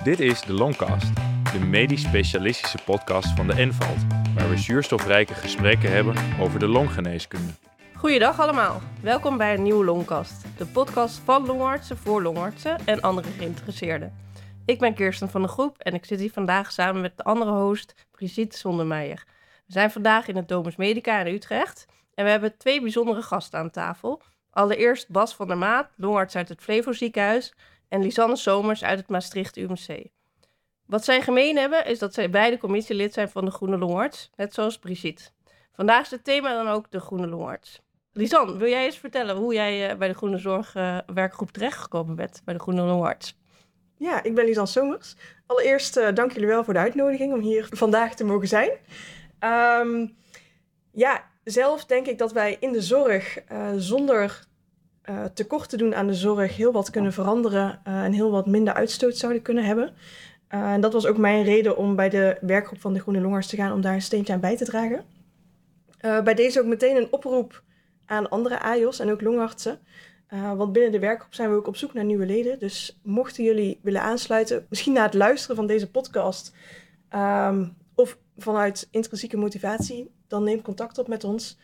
Dit is de Longcast, de medisch specialistische podcast van de ENVALT, waar we zuurstofrijke gesprekken hebben over de longgeneeskunde. Goeiedag allemaal, welkom bij een nieuwe Longcast, de podcast van longartsen voor longartsen en andere geïnteresseerden. Ik ben Kirsten van de Groep en ik zit hier vandaag samen met de andere host, Brigitte Sondermeijer. We zijn vandaag in het Domus Medica in Utrecht en we hebben twee bijzondere gasten aan tafel. Allereerst Bas van der Maat, longarts uit het Flevo ziekenhuis, en Lisanne Somers uit het Maastricht UMC. Wat zij gemeen hebben is dat zij beide commissielid zijn van de Groene Longarts, net zoals Brigitte. Vandaag is het thema dan ook de Groene Longarts. Lisanne, wil jij eens vertellen hoe jij bij de Groene Zorg werkgroep terechtgekomen bent bij de Groene Longarts? Ja, ik ben Lisanne Somers. Allereerst dank jullie wel voor de uitnodiging om hier vandaag te mogen zijn. Zelf denk ik dat wij in de zorg zonder tekort te doen aan de zorg heel wat kunnen veranderen en heel wat minder uitstoot zouden kunnen hebben. En dat was ook mijn reden om bij de werkgroep van de Groene Longarts te gaan om daar een steentje aan bij te dragen. Bij deze ook meteen een oproep aan andere AJOS en ook longartsen. Want binnen de werkgroep zijn we ook op zoek naar nieuwe leden. Dus mochten jullie willen aansluiten, misschien na het luisteren van deze podcast of vanuit intrinsieke motivatie, dan neem contact op met ons.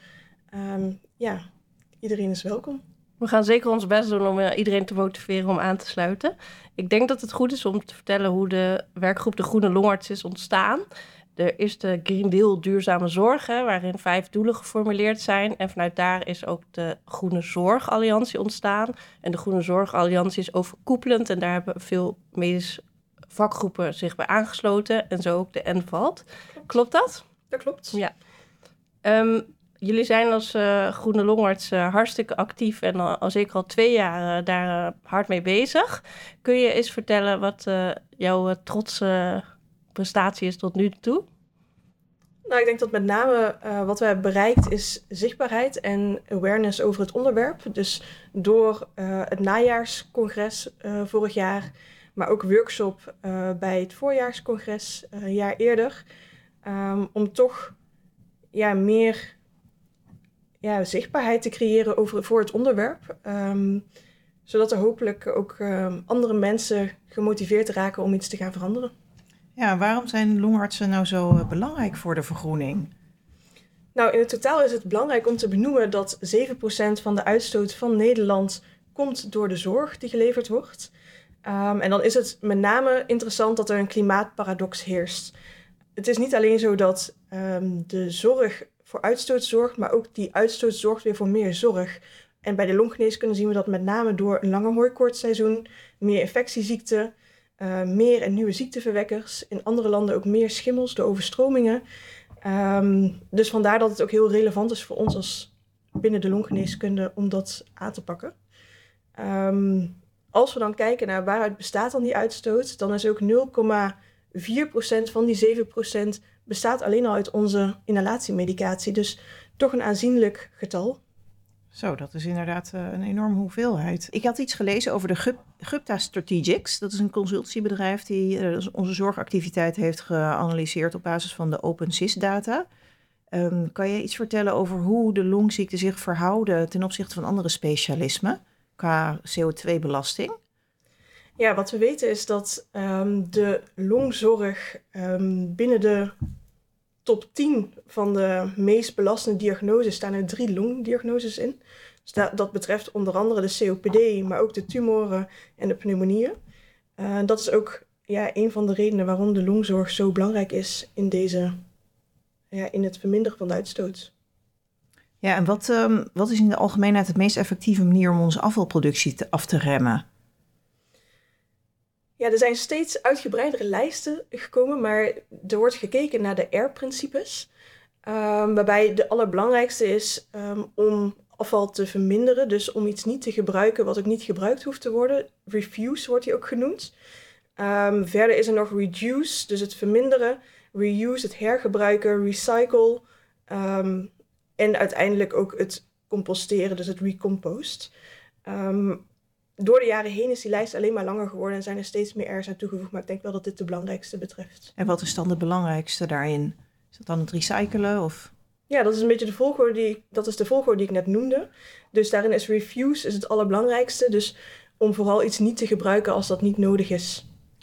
Iedereen is welkom. We gaan zeker ons best doen om iedereen te motiveren om aan te sluiten. Ik denk dat het goed is om te vertellen hoe de werkgroep de Groene Longarts is ontstaan. Er is de Green Deal Duurzame Zorg, waarin 5 doelen geformuleerd zijn. En vanuit daar is ook de Groene Zorg Alliantie ontstaan. En de Groene Zorg Alliantie is overkoepelend en daar hebben veel medische vakgroepen zich bij aangesloten. En zo ook de ENVALT. Klopt dat? Dat klopt. Ja. Jullie zijn als Groene Longarts hartstikke actief en al zeker al 2 jaar daar hard mee bezig. Kun je eens vertellen wat jouw trotse prestatie is tot nu toe? Nou, ik denk dat met name wat we hebben bereikt is zichtbaarheid en awareness over het onderwerp. Dus door het najaarscongres vorig jaar, maar ook workshop bij het voorjaarscongres een jaar eerder. Om toch meer zichtbaarheid te creëren voor het onderwerp. Zodat er hopelijk ook andere mensen gemotiveerd raken om iets te gaan veranderen. Ja, waarom zijn longartsen nou zo belangrijk voor de vergroening? Nou, in het totaal is het belangrijk om te benoemen dat 7% van de uitstoot van Nederland komt door de zorg die geleverd wordt. En dan is het met name interessant dat er een klimaatparadox heerst. Het is niet alleen zo dat de zorg voor uitstoot zorgt, maar ook die uitstoot zorgt weer voor meer zorg. En bij de longgeneeskunde zien we dat met name door een langer hooikoortsseizoen, meer infectieziekten, meer en nieuwe ziekteverwekkers. In andere landen ook meer schimmels door overstromingen. Dus vandaar dat het ook heel relevant is voor ons als binnen de longgeneeskunde om dat aan te pakken. Als we dan kijken naar waaruit bestaat dan die uitstoot, dan is ook 0,4% van die 7% bestaat alleen al uit onze inhalatiemedicatie. Dus toch een aanzienlijk getal. Zo, dat is inderdaad een enorme hoeveelheid. Ik had iets gelezen over de Gupta Strategics. Dat is een consultiebedrijf die onze zorgactiviteit heeft geanalyseerd op basis van de OpenSys-data. Kan je iets vertellen over hoe de longziekten zich verhouden ten opzichte van andere specialismen qua CO2-belasting? Ja, wat we weten is dat de longzorg binnen de top 10 van de meest belastende diagnoses staan er 3 longdiagnoses in. Dus dat betreft onder andere de COPD, maar ook de tumoren en de pneumonieën. Dat is ook een van de redenen waarom de longzorg zo belangrijk is in het verminderen van de uitstoot. Ja, en wat is in de algemeenheid de meest effectieve manier om onze afvalproductie af te remmen? Ja, er zijn steeds uitgebreidere lijsten gekomen, maar er wordt gekeken naar de R-principes. Waarbij de allerbelangrijkste is om afval te verminderen. Dus om iets niet te gebruiken wat ook niet gebruikt hoeft te worden. Refuse wordt die ook genoemd. Verder is er nog reduce, dus het verminderen. Reuse, het hergebruiken. Recycle. En uiteindelijk ook het composteren, dus het recompost. Door de jaren heen is die lijst alleen maar langer geworden en zijn er steeds meer R's aan toegevoegd. Maar ik denk wel dat dit de belangrijkste betreft. En wat is dan de belangrijkste daarin? Is dat dan het recyclen? Of? Ja, dat is een beetje de volgorde die ik net noemde. Dus daarin is refuse het allerbelangrijkste. Dus om vooral iets niet te gebruiken als dat niet nodig is.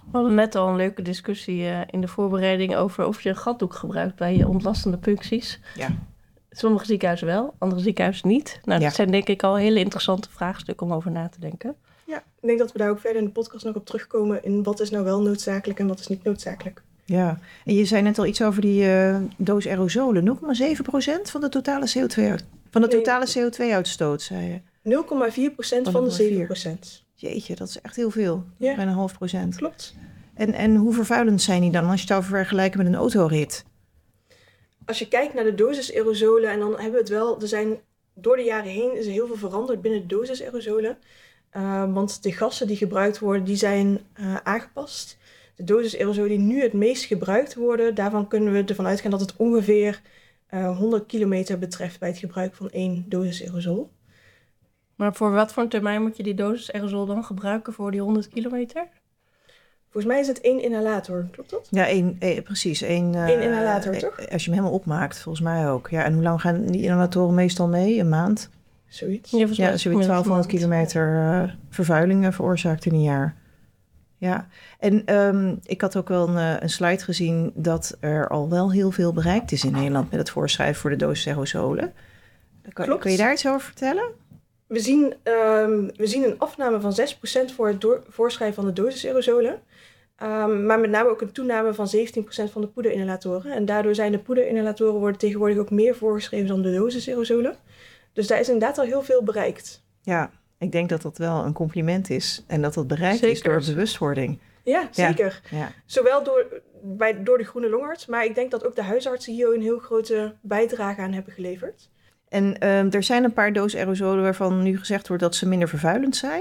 We hadden net al een leuke discussie in de voorbereiding over of je een gatdoek gebruikt bij je ontlastende puncties. Ja. Sommige ziekenhuizen wel, andere ziekenhuizen niet. Nou, Ja. dat zijn denk ik al hele interessante vraagstukken om over na te denken. Ja, ik denk dat we daar ook verder in de podcast nog op terugkomen in wat is nou wel noodzakelijk en wat is niet noodzakelijk. Ja, en je zei net al iets over die doos aerosolen. 0,7% van de totale CO2-uitstoot, zei je. 0,4% van de 7%. Jeetje, dat is echt heel veel. Ja. Bijna 0,5%. Klopt. En hoe vervuilend zijn die dan als je het over vergelijken met een autorit? Als je kijkt naar de dosis-aerosolen, en dan hebben we het wel, er zijn door de jaren heen is er heel veel veranderd binnen de dosis-aerosolen. Want de gassen die gebruikt worden, die zijn aangepast. De dosis-aerosolen die nu het meest gebruikt worden, daarvan kunnen we ervan uitgaan dat het ongeveer 100 kilometer betreft bij het gebruik van 1 dosis-aerosol. Maar voor wat voor een termijn moet je die dosis aerosol dan gebruiken voor die 100 kilometer? Volgens mij is het 1 inhalator, klopt dat? Ja, precies. Eén inhalator, toch? Als je hem helemaal opmaakt, volgens mij ook. Ja, en hoe lang gaan die inhalatoren meestal mee? Een maand? Zoiets. Ja, volgens mij Ja, is als je het weer gemiddeld 1200 kilometer vervuiling veroorzaakt in een jaar. Ja, en ik had ook wel een slide gezien dat er al wel heel veel bereikt is in Nederland met het voorschrijven voor de dosis aerosolen. Klopt. Kun je daar iets over vertellen? We zien een afname van 6% voor het voorschrijven van de dosis-aerosolen. Maar met name ook een toename van 17% van de poederinhalatoren. En daardoor zijn de poederinhalatoren worden tegenwoordig ook meer voorgeschreven dan de dosis-aerosolen. Dus daar is inderdaad al heel veel bereikt. Ja, ik denk dat dat wel een compliment is. En dat dat bereikt is Zeker. door bewustwording. Ja, zeker. Ja. Zowel door de groene longarts, maar ik denk dat ook de huisartsen hier een heel grote bijdrage aan hebben geleverd. En er zijn een paar doos aerosolen waarvan nu gezegd wordt dat ze minder vervuilend zijn.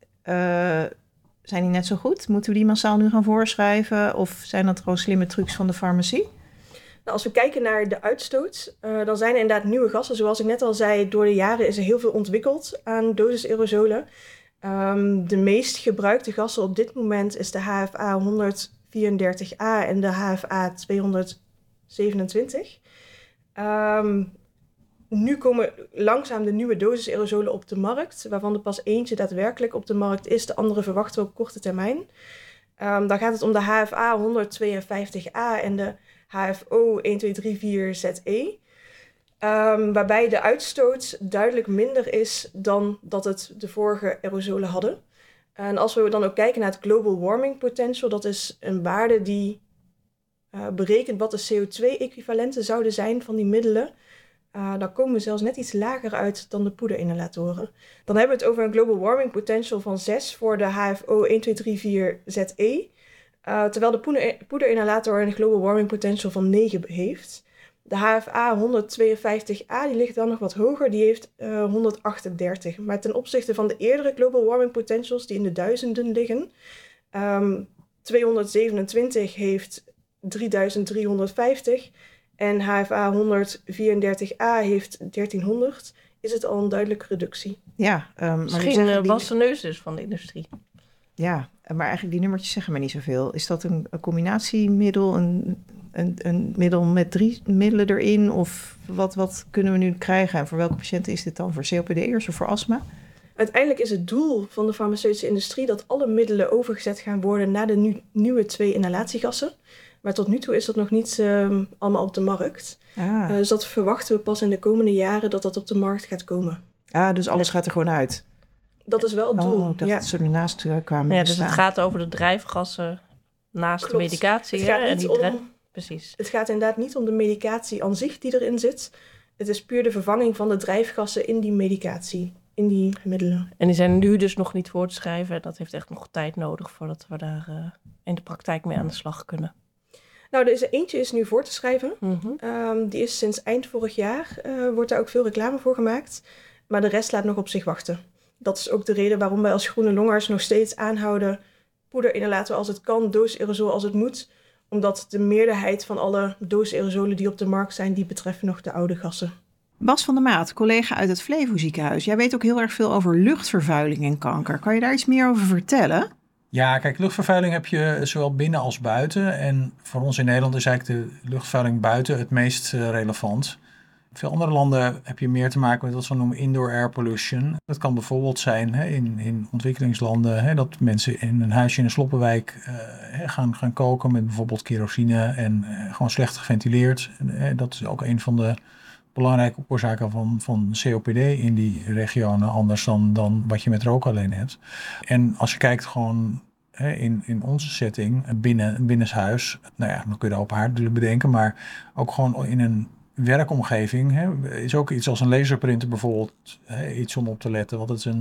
Zijn die net zo goed? Moeten we die massaal nu gaan voorschrijven? Of zijn dat gewoon slimme trucs van de farmacie? Nou, als we kijken naar de uitstoot, dan zijn er inderdaad nieuwe gassen. Zoals ik net al zei, door de jaren is er heel veel ontwikkeld aan dosis-aerosolen. De meest gebruikte gassen op dit moment is de HFA 134A en de HFA 227. Nu komen langzaam de nieuwe dosis-aerosolen op de markt, waarvan er pas eentje daadwerkelijk op de markt is. De andere verwachten we op korte termijn. Dan gaat het om de HFA 152A en de HFO 1234ZE. Waarbij de uitstoot duidelijk minder is dan dat het de vorige aerosolen hadden. En als we dan ook kijken naar het Global Warming Potential, dat is een waarde die berekent wat de CO2-equivalenten zouden zijn van die middelen. Dan komen we zelfs net iets lager uit dan de poederinhalatoren. Dan hebben we het over een Global Warming Potential van 6 voor de HFO 1234ZE. Terwijl de poederinhalator een Global Warming Potential van 9 heeft. De HFA 152A die ligt dan nog wat hoger, die heeft 138. Maar ten opzichte van de eerdere Global Warming Potentials die in de duizenden liggen, 227 heeft 3350 en HFA 134A heeft 1300, is het al een duidelijke reductie. Ja, maar Misschien een wassen neus dus van de industrie. Ja, maar eigenlijk die nummertjes zeggen me niet zoveel. Is dat een combinatiemiddel, een middel met 3 middelen erin? Of wat kunnen we nu krijgen? En voor welke patiënten is dit dan? Voor COPD'ers of voor astma? Uiteindelijk is het doel van de farmaceutische industrie dat alle middelen overgezet gaan worden naar de nieuwe 2 inhalatiegassen. Maar tot nu toe is dat nog niet allemaal op de markt. Dus dat verwachten we pas in de komende jaren dat dat op de markt gaat komen. Dus alles gaat er gewoon uit? Dat is wel het doel. Ik dacht dat ze ernaast kwamen. Ja, dus het gaat over de drijfgassen naast de medicatie. Het gaat, Precies. Het gaat inderdaad niet om de medicatie aan zich die erin zit. Het is puur de vervanging van de drijfgassen in die medicatie, in die middelen. En die zijn nu dus nog niet voor te schrijven. Dat heeft echt nog tijd nodig voordat we daar in de praktijk mee aan de slag kunnen. Nou, deze eentje is nu voor te schrijven. Mm-hmm. Die is sinds eind vorig jaar, wordt daar ook veel reclame voor gemaakt. Maar de rest laat nog op zich wachten. Dat is ook de reden waarom wij als groene longarts nog steeds aanhouden poederinhalator als het kan, doos-aerosol als het moet. Omdat de meerderheid van alle doos-aerosolen die op de markt zijn, die betreffen nog de oude gassen. Bas van der Maat, collega uit het Flevo ziekenhuis. Jij weet ook heel erg veel over luchtvervuiling en kanker. Kan je daar iets meer over vertellen? Ja, kijk, luchtvervuiling heb je zowel binnen als buiten. En voor ons in Nederland is eigenlijk de luchtvervuiling buiten het meest relevant. veel andere landen heb je meer te maken met wat we noemen indoor air pollution. Dat kan bijvoorbeeld zijn in ontwikkelingslanden dat mensen in een huisje in een sloppenwijk gaan koken met bijvoorbeeld kerosine en gewoon slecht geventileerd. Dat is ook een van de belangrijke oorzaken van COPD in die regionen, anders dan wat je met rook alleen hebt. En als je kijkt gewoon in onze setting, binnenshuis, dan kun je de open haard natuurlijk bedenken, maar ook gewoon in een werkomgeving is ook iets als een laserprinter bijvoorbeeld iets om op te letten. Want het is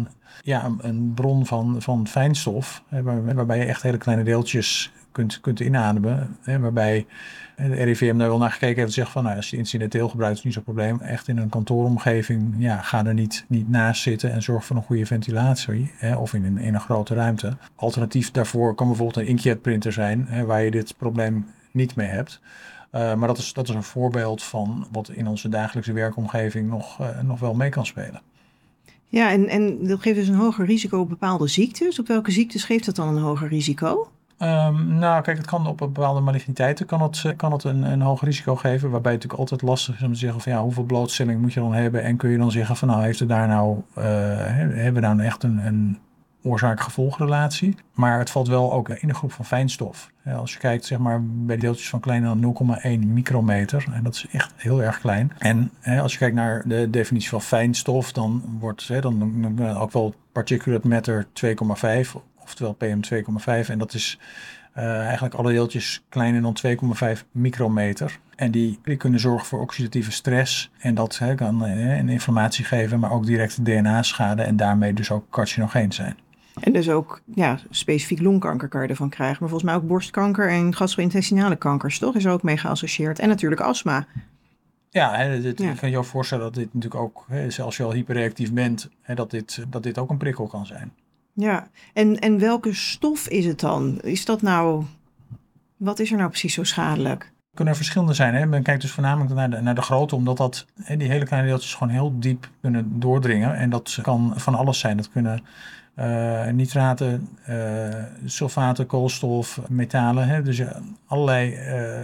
een bron van fijnstof, waarbij je echt hele kleine deeltjes kunt inademen. Waarbij de RIVM daar wel naar gekeken heeft en zegt van, als je incidenteel gebruikt is niet zo'n probleem. Echt in een kantooromgeving, ga er niet naast zitten en zorg voor een goede ventilatie. Of in een grote ruimte. Alternatief daarvoor kan bijvoorbeeld een inkjetprinter zijn, waar je dit probleem niet mee hebt. Maar dat is een voorbeeld van wat in onze dagelijkse werkomgeving nog wel mee kan spelen. Ja, en dat geeft dus een hoger risico op bepaalde ziektes. Op welke ziektes geeft dat dan een hoger risico? Kijk, het kan op bepaalde maligniteiten kan het een hoger risico geven. Waarbij het natuurlijk altijd lastig is om te zeggen van hoeveel blootstelling moet je dan hebben. En kun je dan zeggen van heeft het daar hebben we nou echt een oorzaak-gevolgrelatie. Maar het valt wel ook in de groep van fijnstof. Als je kijkt zeg maar bij deeltjes van kleiner dan 0,1 micrometer. En dat is echt heel erg klein. En als je kijkt naar de definitie van fijnstof, dan noemen we ook wel particulate matter 2,5. Oftewel PM2,5. En dat is eigenlijk alle deeltjes kleiner dan 2,5 micrometer. En die kunnen zorgen voor oxidatieve stress. En dat kan een inflammatie geven, maar ook directe DNA-schade. En daarmee dus ook carcinogeen zijn. En dus ook specifiek longkanker kan je ervan krijgen. Maar volgens mij ook borstkanker en gastro-intestinale kankers, toch? Is er ook mee geassocieerd. En natuurlijk astma. Ja, je kan je ook voorstellen dat dit natuurlijk ook, als je al hyperreactief bent, dat dit ook een prikkel kan zijn. Ja, en welke stof is het dan? Wat is er nou precies zo schadelijk? Kunnen er verschillende zijn. Men kijkt dus voornamelijk naar de grootte, omdat die hele kleine deeltjes gewoon heel diep kunnen doordringen. En dat kan van alles zijn. Dat kunnen nitraten, sulfaten, koolstof, metalen. Dus allerlei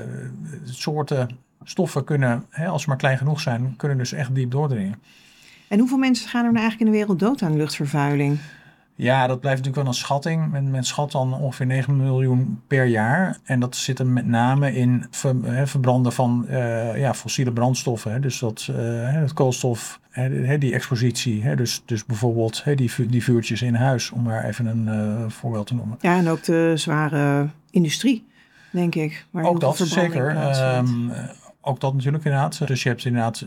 soorten stoffen kunnen, als ze maar klein genoeg zijn, kunnen dus echt diep doordringen. En hoeveel mensen gaan er nou eigenlijk in de wereld dood aan luchtvervuiling? Ja, dat blijft natuurlijk wel een schatting. Men schat dan ongeveer 9 miljoen per jaar. En dat zit er met name in verbranden van fossiele brandstoffen. Dus het koolstof, die expositie. Dus bijvoorbeeld die vuurtjes in huis, om maar even een voorbeeld te noemen. Ja, en ook de zware industrie, denk ik. Waar ook dat, zeker. Ook dat natuurlijk inderdaad. Dus je hebt inderdaad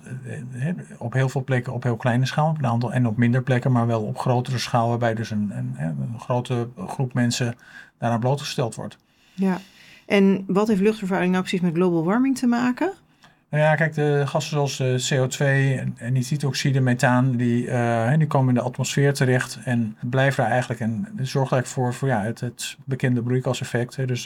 op heel veel plekken op heel kleine schaal, op een aantal en op minder plekken, maar wel op grotere schaal, waarbij dus een grote groep mensen daaraan blootgesteld wordt. Ja. En wat heeft luchtvervuiling nou precies met global warming te maken? Nou ja, kijk, de gassen zoals CO2 en nitrooxide, methaan, die komen in de atmosfeer terecht en blijven daar eigenlijk en zorgt eigenlijk voor het bekende broeikaseffect. Dus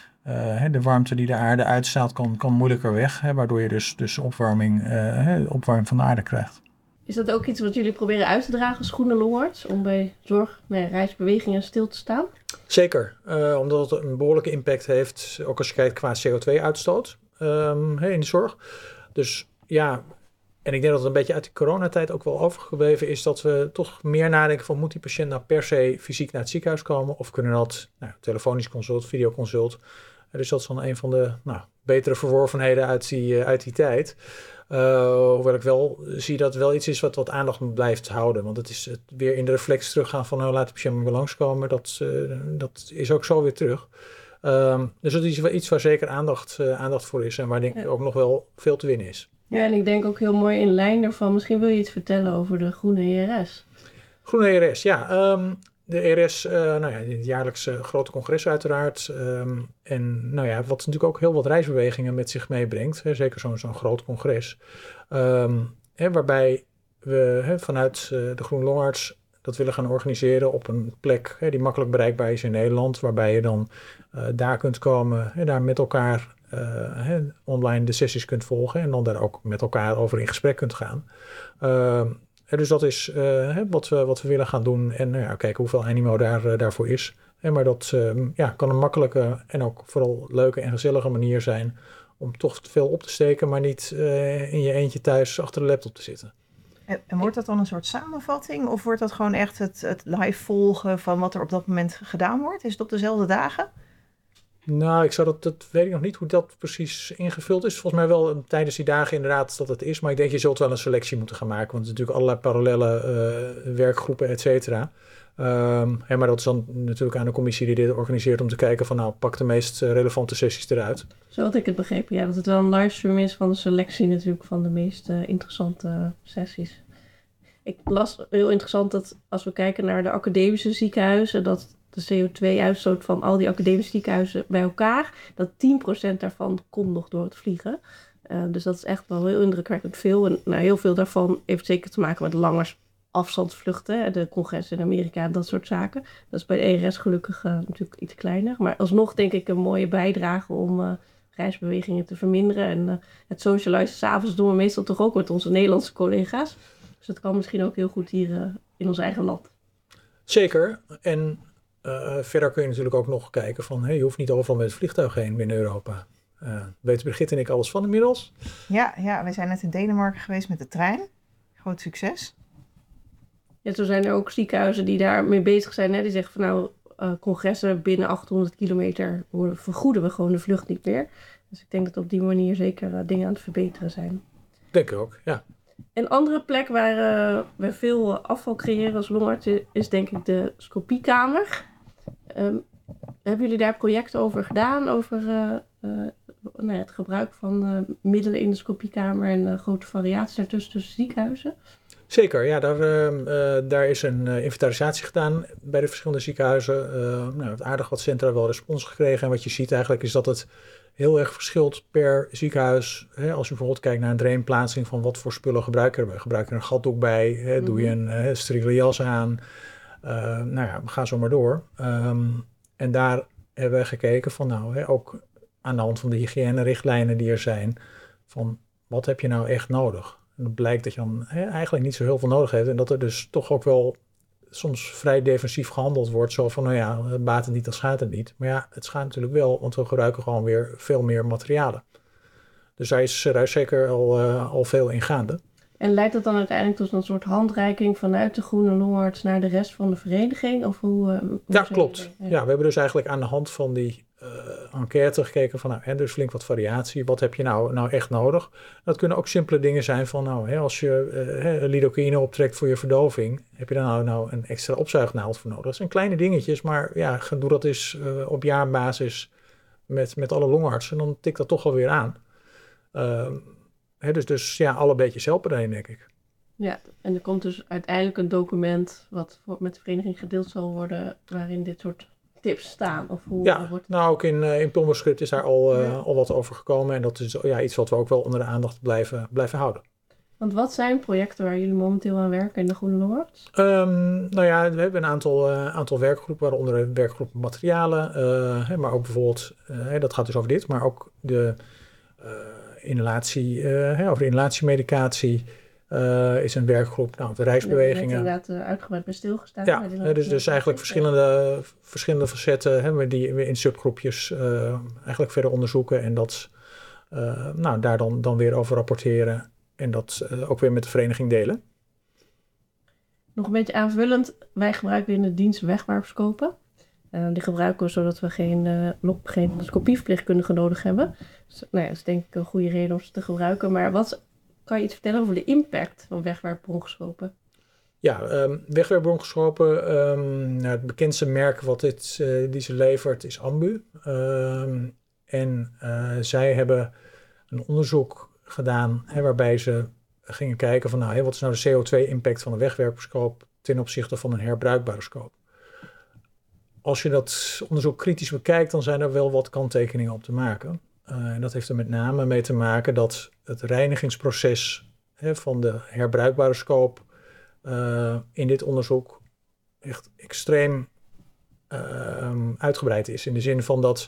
de warmte die de aarde uitstraalt kan moeilijker weg, waardoor je dus opwarming van de aarde krijgt. Is dat ook iets wat jullie proberen uit te dragen als Groene Longarts, om bij reisbewegingen stil te staan? Zeker, omdat het een behoorlijke impact heeft, ook als je kijkt qua CO2-uitstoot in de zorg. Dus ja, en ik denk dat het een beetje uit de coronatijd ook wel overgebleven is, dat we toch meer nadenken van, moet die patiënt nou per se fysiek naar het ziekenhuis komen, of kunnen dat telefonisch consult, videoconsult. Dus dat is dan een van de betere verworvenheden uit die tijd. Hoewel ik wel zie dat het wel iets is wat aandacht blijft houden. Want het is weer in de reflex teruggaan van laat de patiënt maar weer langskomen. Dat is ook zo weer terug. Dus dat is iets waar zeker aandacht voor is. En waar denk ik ook nog wel veel te winnen is. Ja, en ik denk ook heel mooi in lijn daarvan. Misschien wil je iets vertellen over de Groene ERS. Groene ERS, ja. De ERS, het jaarlijkse grote congres uiteraard. Wat natuurlijk ook heel wat reisbewegingen met zich meebrengt. Zeker zo'n groot congres. Waarbij we vanuit de Groene Longarts dat willen gaan organiseren op een plek die makkelijk bereikbaar is in Nederland. Waarbij je dan daar kunt komen, daar met elkaar online de sessies kunt volgen. En dan daar ook met elkaar over in gesprek kunt gaan. Dus dat is wat we willen gaan doen en kijken hoeveel animo daarvoor is. Maar dat kan een makkelijke en ook vooral leuke en gezellige manier zijn om toch veel op te steken, maar niet in je eentje thuis achter de laptop te zitten. En wordt dat dan een soort samenvatting? Of wordt dat gewoon echt het live volgen van wat er op dat moment gedaan wordt? Is het op dezelfde dagen? Nou, dat weet ik nog niet hoe dat precies ingevuld is. Volgens mij wel tijdens die dagen inderdaad dat het is. Maar ik denk je zult wel een selectie moeten gaan maken. Want er zijn natuurlijk allerlei parallelle werkgroepen, et cetera. Maar dat is dan natuurlijk aan de commissie die dit organiseert om te kijken van nou, pak de meest relevante sessies eruit. Zo had ik het begrepen, ja, dat het wel een livestream is van de selectie natuurlijk van de meest interessante sessies. Ik las heel interessant dat als we kijken naar de academische ziekenhuizen, dat de CO2-uitstoot van al die academische ziekenhuizen bij elkaar, dat 10% daarvan komt nog door het vliegen. Dus dat is echt wel heel indrukwekkend veel. En nou, heel veel daarvan heeft zeker te maken met lange afstandsvluchten, de congressen in Amerika en dat soort zaken. Dat is bij de ERS gelukkig natuurlijk iets kleiner. Maar alsnog denk ik een mooie bijdrage om reisbewegingen te verminderen. En het socializen 's avonds doen we meestal toch ook met onze Nederlandse collega's. Dus dat kan misschien ook heel goed hier in ons eigen land. Zeker. En verder kun je natuurlijk ook nog kijken van je hoeft niet overal met het vliegtuig heen binnen Europa. Weet Brigitte en ik alles van inmiddels? Ja, wij zijn net in Denemarken geweest met de trein. Groot succes. Ja, zo zijn er ook ziekenhuizen die daarmee bezig zijn. Hè? Die zeggen van nou, congressen binnen 800 kilometer vergoeden we gewoon de vlucht niet meer. Dus ik denk dat op die manier zeker dingen aan het verbeteren zijn. Denk ik ook, ja. Een andere plek waar we veel afval creëren als longarts is denk ik de scopiekamer. Hebben jullie daar projecten over gedaan? Over het gebruik van middelen in de scopiekamer en grote variaties daartussen tussen ziekenhuizen? Zeker, ja, daar is een inventarisatie gedaan bij de verschillende ziekenhuizen. Het aardig wat centra wel respons gekregen. En wat je ziet eigenlijk is dat het heel erg verschilt per ziekenhuis. Als je bijvoorbeeld kijkt naar een drainplaatsing van wat voor spullen gebruiken we. Gebruik je er een gatdoek bij? Doe je een steriele jas aan? Ga zo maar door. En daar hebben we gekeken van ook aan de hand van de hygiënerichtlijnen die er zijn. Van wat heb je nou echt nodig? En het blijkt dat je dan eigenlijk niet zo heel veel nodig hebt. En dat er dus toch ook wel soms vrij defensief gehandeld wordt. Zo van, het baat het niet, dan schaadt het niet. Maar ja, het schaadt natuurlijk wel, want we gebruiken gewoon weer veel meer materialen. Dus daar is zeker al veel in gaande. En leidt dat dan uiteindelijk tot een soort handreiking vanuit de Groene Longarts naar de rest van de vereniging? Of hoe ja, klopt. Ja, we hebben dus eigenlijk aan de hand van die enquête gekeken van, er is flink wat variatie. Wat heb je nou echt nodig? Dat kunnen ook simpele dingen zijn van, als je lidocaïne optrekt voor je verdoving, heb je daar nou een extra opzuignaald voor nodig? Dat zijn kleine dingetjes, maar ja, doe dat eens op jaarbasis met alle longartsen, dan tikt dat toch alweer aan. Dus ja, alle beetjes helpen daarin, denk ik. Ja, en er komt dus uiteindelijk een document wat met de vereniging gedeeld zal worden, waarin dit soort tips staan? Of hoe wordt... nou ook in Pulmerscript is daar al wat over gekomen. En dat is iets wat we ook wel onder de aandacht blijven houden. Want wat zijn projecten waar jullie momenteel aan werken in de Groene Longarts? We hebben een aantal werkgroepen, waaronder de werkgroep materialen. Maar ook bijvoorbeeld, dat gaat dus over dit, maar ook de inhalatie, over de inhalatiemedicatie. Is een werkgroep, de reisbewegingen. Daar inderdaad uitgebreid bij stilgestaan. Ja, dus eigenlijk verschillende facetten die we in subgroepjes eigenlijk verder onderzoeken en dat daar dan weer over rapporteren en dat ook weer met de vereniging delen. Nog een beetje aanvullend, wij gebruiken in de dienst wegwerpscopen. Die gebruiken we zodat we geen scopieverpleegkundige nodig hebben. Dus, dat is denk ik een goede reden om ze te gebruiken. Maar kan je iets vertellen over de impact van wegwerpbronchoscopen? Ja, wegwerpbronchoscopen, het bekendste merk wat die ze levert is Ambu. Zij hebben een onderzoek gedaan waarbij ze gingen kijken van wat is nou de CO2-impact van een wegwerpscoop ten opzichte van een herbruikbare scoop. Als je dat onderzoek kritisch bekijkt, dan zijn er wel wat kanttekeningen op te maken. En dat heeft er met name mee te maken dat het reinigingsproces van de herbruikbare scoop in dit onderzoek echt extreem uitgebreid is. In de zin van dat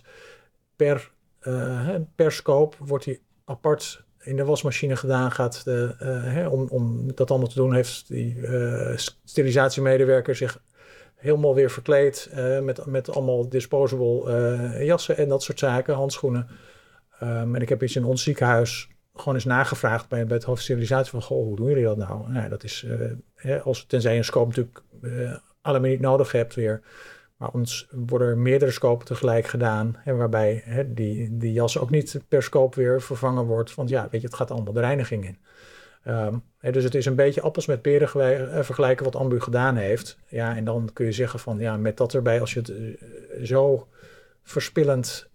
per scoop wordt die apart in de wasmachine gedaan. Om dat allemaal te doen heeft die sterilisatiemedewerker zich helemaal weer verkleed met allemaal disposable jassen en dat soort zaken, handschoenen. En ik heb eens in ons ziekenhuis gewoon eens nagevraagd bij het hoofd sterilisatie van, goh, hoe doen jullie dat nou? Nou, dat is, tenzij je een scope natuurlijk allemaal niet nodig hebt weer. Maar ons worden er meerdere scopen tegelijk gedaan. Waarbij die jas ook niet per scope weer vervangen wordt. Want ja, weet je, het gaat allemaal de reiniging in. Dus het is een beetje appels met peren vergelijken wat Ambu gedaan heeft. Ja, en dan kun je zeggen van, ja, met dat erbij, als je het zo verspillend,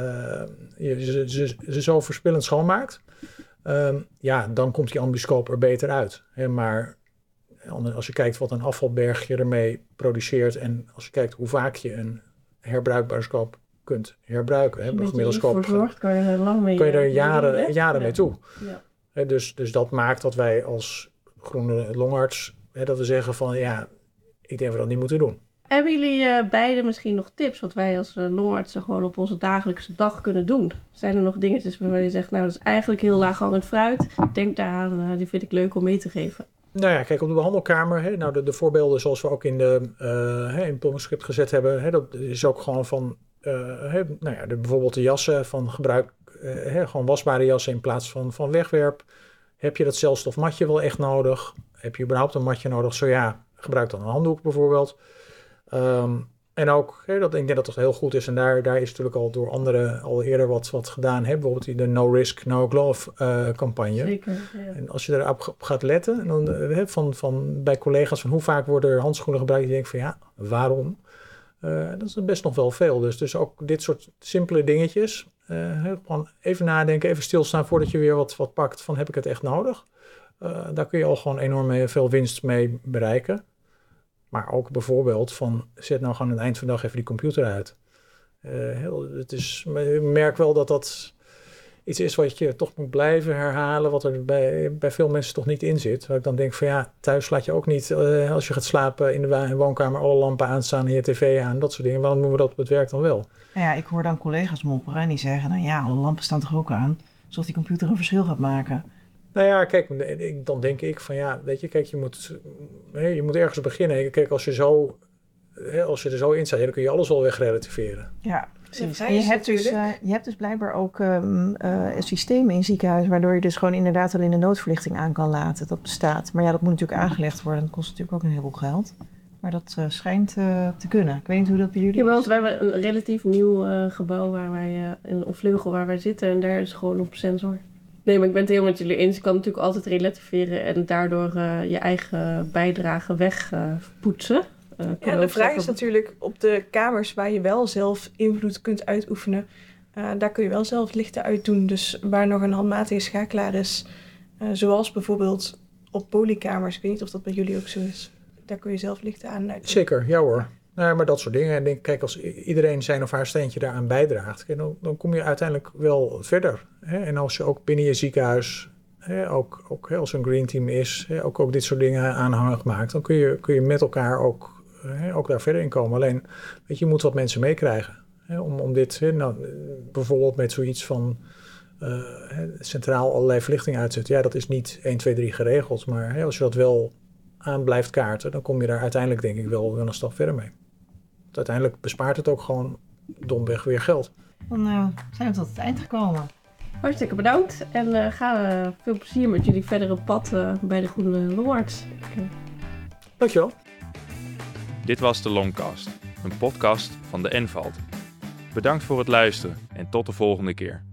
zo verspillend schoonmaakt, dan komt die Ambuscope er beter uit. Maar als je kijkt wat een afvalberg je ermee produceert en als je kijkt hoe vaak je een herbruikbare scope kunt herbruiken. Een gemiddelde scope verzorgd, kan je er lang mee. Kun je er jaren mee toe. Ja. Dus dat maakt dat wij als groene longarts, dat we zeggen van ja, ik denk dat we dat niet moeten doen. Hebben jullie beiden misschien nog tips wat wij als longartsen gewoon op onze dagelijkse dag kunnen doen? Zijn er nog dingetjes waarvan je zegt, nou dat is eigenlijk heel laaghangend fruit. Denk daaraan, die vind ik leuk om mee te geven. Nou ja, kijk, op de behandelkamer, de voorbeelden zoals we ook in het manuscript gezet hebben, dat is ook gewoon van, bijvoorbeeld de jassen van gebruik, gewoon wasbare jassen in plaats van wegwerp. Heb je dat celstofmatje wel echt nodig? Heb je überhaupt een matje nodig? Zo ja, gebruik dan een handdoek bijvoorbeeld. En ook, ik denk dat het heel goed is. En daar is natuurlijk al door anderen al eerder wat gedaan. Bijvoorbeeld de No Risk, No Glove campagne. Zeker, ja. En als je daarop gaat letten, en dan, van bij collega's van hoe vaak worden er handschoenen gebruikt, die denken van ja, waarom? Dat is best nog wel veel. Dus ook dit soort simpele dingetjes. Gewoon even nadenken, even stilstaan voordat je weer wat pakt van heb ik het echt nodig? Daar kun je al gewoon enorm veel winst mee bereiken. Maar ook bijvoorbeeld van zet nou gewoon aan het eind van de dag even die computer uit. Ik merk wel dat iets is wat je toch moet blijven herhalen, wat er bij veel mensen toch niet in zit. Waar ik dan denk van ja, thuis laat je ook niet, als je gaat slapen in de woonkamer, alle lampen aanstaan en je tv aan, dat soort dingen. Waarom doen we dat op het werk dan wel? Nou ja, ik hoor dan collega's mopperen en die zeggen, nou ja, alle lampen staan toch ook aan, alsof die computer een verschil gaat maken. Nou ja, kijk, dan denk ik van ja, weet je, kijk, je moet ergens beginnen. Kijk, als je er zo in staat, dan kun je alles wel wegrelativeren. Ja, precies. En je hebt dus blijkbaar ook systemen in ziekenhuizen, waardoor je dus gewoon inderdaad alleen de noodverlichting aan kan laten. Dat bestaat. Maar ja, dat moet natuurlijk aangelegd worden. Dat kost natuurlijk ook een heleboel geld. Maar dat schijnt te kunnen. Ik weet niet hoe dat bij jullie is. Ja, want wij hebben een relatief nieuw gebouw een vleugel waar wij zitten en daar is gewoon op sensor. Nee, maar ik ben het helemaal met jullie eens. Je kan natuurlijk altijd relativeren en daardoor je eigen bijdrage wegpoetsen. De vraag is natuurlijk op de kamers waar je wel zelf invloed kunt uitoefenen. Daar kun je wel zelf lichten uitdoen. Dus waar nog een handmatige schakelaar is, zoals bijvoorbeeld op polykamers. Ik weet niet of dat bij jullie ook zo is. Daar kun je zelf lichten aan uitdoen. Zeker, ja hoor. Nou, maar dat soort dingen. En denk, kijk, als iedereen zijn of haar steentje daaraan bijdraagt, dan kom je uiteindelijk wel verder. En als je ook binnen je ziekenhuis, ook als er een green team is, ook dit soort dingen aanhangig maakt, dan kun je met elkaar ook daar verder in komen. Alleen, weet je moet wat mensen meekrijgen. Om dit, bijvoorbeeld met zoiets van centraal allerlei verlichting uitzetten. Ja, dat is niet 1, 2, 3 geregeld. Maar als je dat wel aan blijft kaarten, dan kom je daar uiteindelijk denk ik wel een stap verder mee. Want uiteindelijk bespaart het ook gewoon domweg weer geld. Dan zijn we tot het eind gekomen. Hartstikke bedankt en veel plezier met jullie verdere pad bij de Groene Longarts. Dankjewel. Dit was de Longcast, een podcast van de Envalt. Bedankt voor het luisteren en tot de volgende keer.